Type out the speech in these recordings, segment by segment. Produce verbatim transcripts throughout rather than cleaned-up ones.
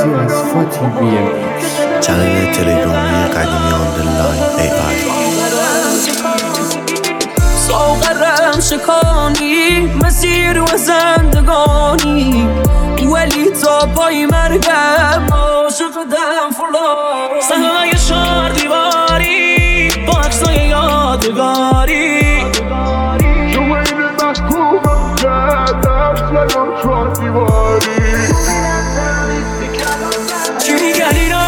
مرسی از فاتی بی ام ایکس. چنل تلگرامی قدیمی آندرلاین ای آی. ساغرم شکانی مسیر و زندگانی، ولی تا پای مرگم عاشقدم فلان. صحنه‌های شهر دیواری با عکسای یادگاری، چی میگن اینا؟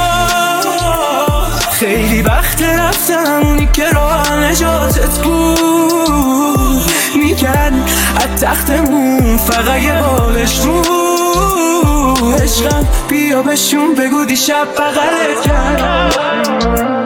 خیلی وقت رفتم اونی که راه نجاتت بود، میگن از تختمون فقط یه بالش رو. عشقم بیا بهشون بگو دیشب بغلت کردم.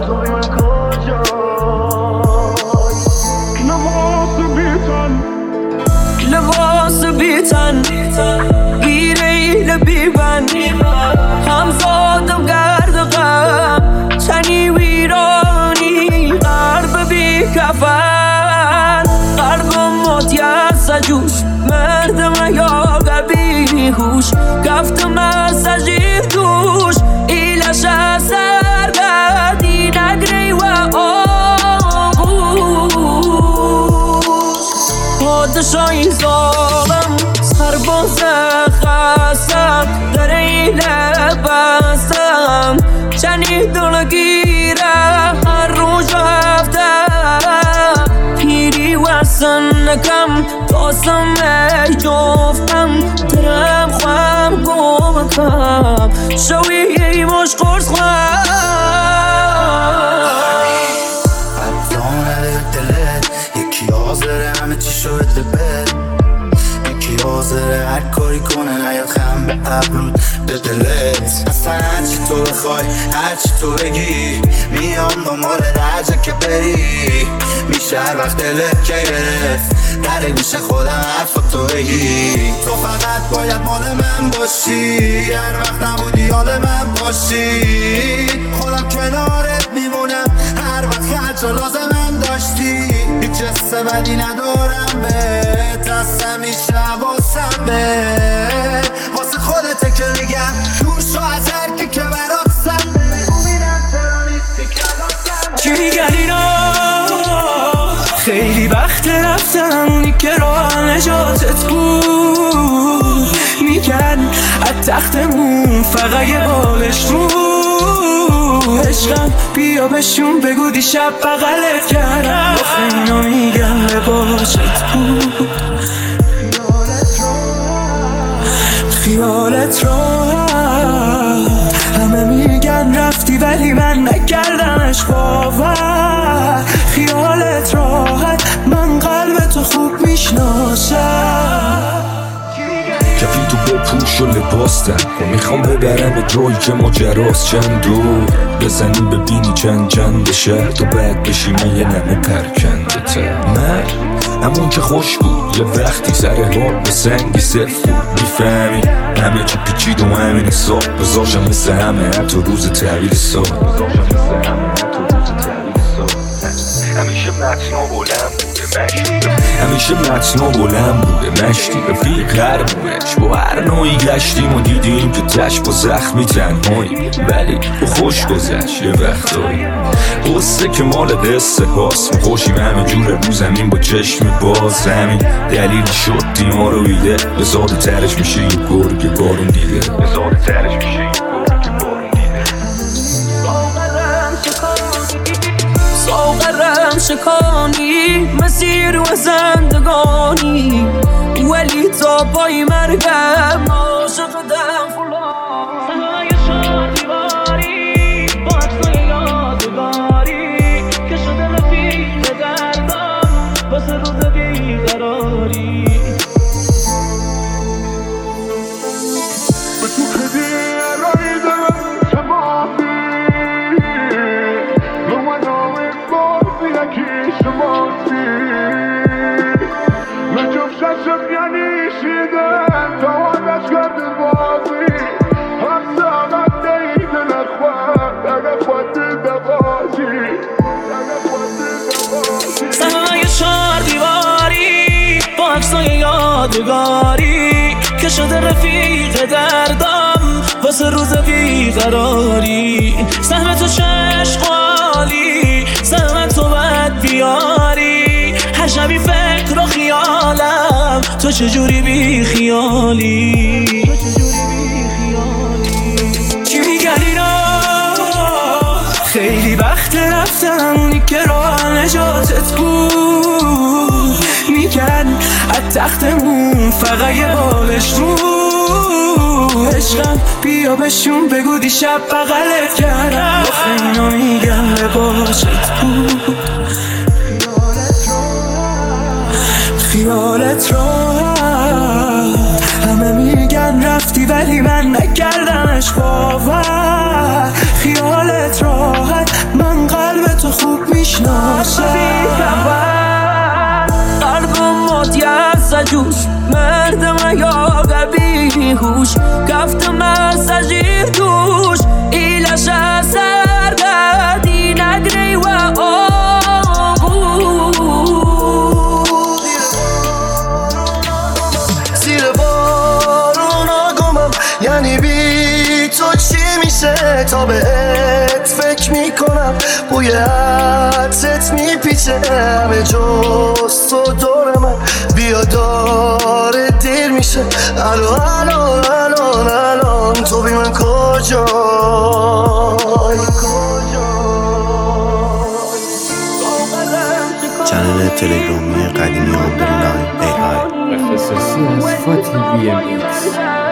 لباس بیتن گیره ایل بیبن، همزادم گرد غم تنی ویرانی، قلب بی کفن قلبم متیاس جوش، مردم یا قبی هوش گفتم از سجیر دوش، ایلش از سرگردی نگری و پادشاهی ظالم سرباز خستم، در این لبستم چنی دلگیره هر روز هفتم، پیری و سنکم تاسم ای جفتم، درم خوام گمکم شوی مش قرص خوام. همه چی شد بد، یکی حاضره هر کاری کنه نیاد خم به ابرود به دلت. اصلا هرچی تو بخوای هرچی تو بگی میام دنبال درجه که بری، میشه هر وقت دلت که گرفت در گوش خودم حرفا تو بگی. تو فقط باید مال من باشی، هر وقت نبودی حال من باشی، خودم کنارت میمونم هر وقت هرچا لازمم داشتی. هیچ حس بدی ندارم بهت، از همیشه حواسم بهت، واسه خودته که میگم دور شو از هرکی که براسم. چی میگن اینا؟ خیلی وقت رفتم اونی که راه نجاتت بود، میگن از تختمون فقط یه بالش رو. عشقم بیا بهشون بگو دیشب بغلت کردم، آخه اینا میگن لباست بود، خیالت راحت. همه میگن رفتی ولی من نکردمش باور، خیالت راحت من قلب تو خوب میشناسم. کفی تو بپوش و لباس تن و میخوام ببرم به جایی که ماجراست، چند دور بزنی ببینی چند چند شهر تو بعد بشی من یه نمه پرکنده من همون که خوش بود یه وقتی سر حال به سنگی صفر بود، میفهمی همه چی پیچید و همین حساب بذاشم مثل همه حتی روز تحویل سال. همیشه متن و بلند بوده مشتی، همیشه متن و بلند بوده مشتی، رفیق قربونش با هر نوعی گشتیم و دیدیم که تش با زخمی تنهایی، ولی با خوش گذشت یه وقتایی. قصه که مال قصه هاست، خوشیم همه جور رو زمین با چشم باز، همین دلیل شد دیما رو بیده بزاده ترش میشه یه گرگ بارون دیده، بزاده ترش میشه یه گرگ بارون دیده. ساغرم شکانی مسیر و زندگانی، ولی تا پای مرگم عاشقدم فلان. صحنه‌های شهر دیواری با عکسای یادگاری، که شده رفیق دردم واسه روز بیقراری. صحنه‌های شهر دیواری با عکسای یادگاری، که شده رفیق دردم واسه روز بیقراری، سهم تو چشقالی، سهم تو بد بیاری، هر شبی فکر و خیالم تو چجوری بی خیالی. چی میگن اینا؟ خیلی وقت رفتم اونی که راه نجاتت بود، میگن از تختمون فقط یه بالش رو. عشقم بیا بهشون بگو دیشب بغلت کردم، آخه اینا میگن لباشت بود. خیالت راحت، همه میگن رفتی ولی من نکردمش باور. خیالت راحت، من قلب تو خوب میشناسم. قلبم متیاس جوش مردم یا قبی هوش، گفتم مساجی توش ایلاش اثر قدی نگری و آبو زیر بارون آگمم، یعنی بی تو چی میشه تا بهت فکر میکنم. بوی عطرت میپیچه همه جز تو دور من، بیا داره دیر میشه. الان الان الان الان تو بی من کجای چنل تلگرامی قدیمی آندرلاین ای آی اختصاصی از فاتی بی ام ایکس.